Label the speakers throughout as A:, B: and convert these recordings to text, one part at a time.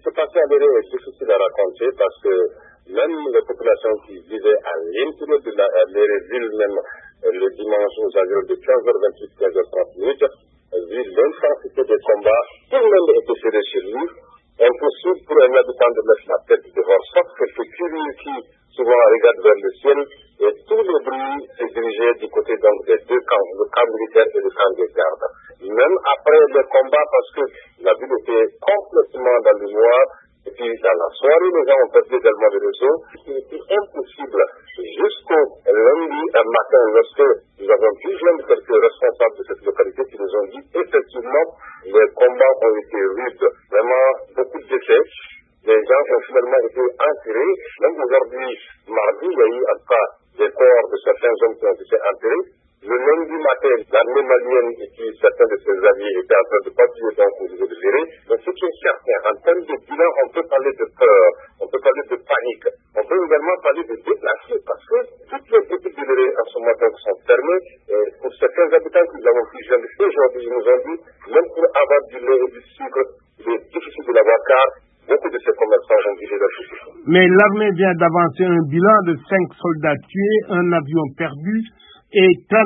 A: s'est passé à Léré est difficile à raconter parce que même les populations qui vivaient à l'intérieur de la Léré-ville, même le dimanche aux environs de 15h28, 15h30, vu l'intensité des combats, tout le monde était serré chez lui. Impossible pour un habitant de mettre la tête dehors, sauf quelques curieux qui souvent regardent vers le ciel, et tous les bruits se dirigeaient du côté donc des deux camps, le camp militaire et le camp des gardes. Même après les combats, parce que la ville était complètement dans le noir, et puis dans la soirée, les gens ont perdu également le réseau. Il était impossible, jusqu'au lundi matin, lorsque nous avons pu joindre quelques responsables de cette localité qui nous ont dit effectivement, les combats ont été rudes, vraiment beaucoup de décès. Les gens ont finalement été enterrés. Même aujourd'hui, mardi, il y a eu en tout cas des corps de certains hommes qui ont été enterrés. Le lundi matin, l'armée malienne et puis certains de ses alliés étaient en train de patrouiller donc au niveau de Léré. Donc ce qui est certain, en termes de bilan, on peut parler de peur, on peut parler de panique, on peut également parler de déplacés parce que toutes les boutiques de Léré en ce moment donc sont fermées. Et pour certains habitants que nous avons pu joindre aujourd'hui, ils nous ont dit, même pour avoir du lait et du sucre, il est difficile de l'avoir car beaucoup de ces commerçants ont vidé leur soucis.
B: Mais l'armée vient d'avancer un bilan de 5 soldats tués, un avion perdu et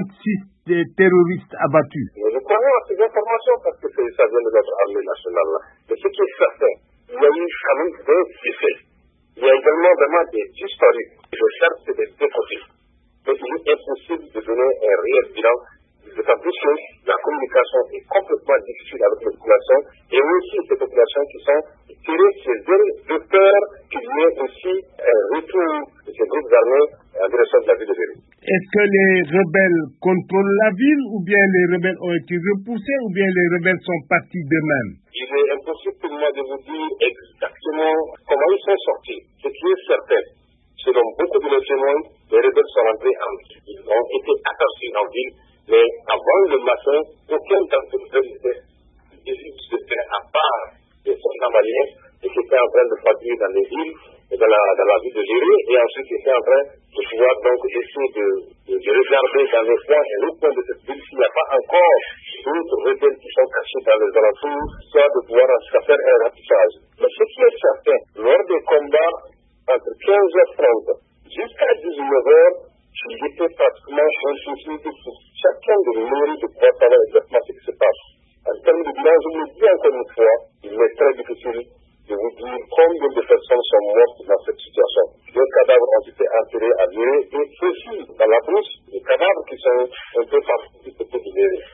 B: 36 terroristes abattus.
A: Mais nous croyons à ces informations parce que ça vient de notre armée nationale. Mais ce qui est certain, il y a eu quand même des défaits. Il y a également vraiment des disparus. Je cherche des défauts. Mais il est impossible de donner un réel bilan. D'autant plus que la communication est complètement difficile avec les populations et aussi ces populations qui sont tirées chez elles de peur qu'il y ait aussi un retour de ces groupes armés en direction de la ville de Léré.
B: Est-ce que les rebelles contrôlent la ville ou bien les rebelles ont été repoussés ou bien les rebelles sont partis d'eux-mêmes?
A: Il est impossible pour moi de vous dire exactement comment ils sont sortis. Ce qui est certain, selon beaucoup de nos témoins, les rebelles sont rentrés en ville. Ils ont été aperçus en ville. Mais avant le matin, aucun d'entre eux n'était à part des soldats maliens et qui étaient en train de patrouiller dans les villes et dans la ville de Léré et ensuite qui étaient en train de pouvoir donc essayer de regarder dans les coins et l'autre coin de cette ville s'il n'y a pas encore d'autres rebelles qui sont cachés dans les alentours, soit de pouvoir faire un ratissage. Mais ce qui est certain, lors des combats entre 15h30 jusqu'à 19h, il était pratiquement impossible pour chacun de nous de pouvoir savoir exactement ce qui se passe. En termes de bilan, je vous le dis encore une fois, il est très difficile de vous dire combien de personnes sont mortes dans cette situation. Les cadavres ont été enterrés à Léré et ceux-ci, dans la brousse, les cadavres qui sont un peu partout du côté de Léré.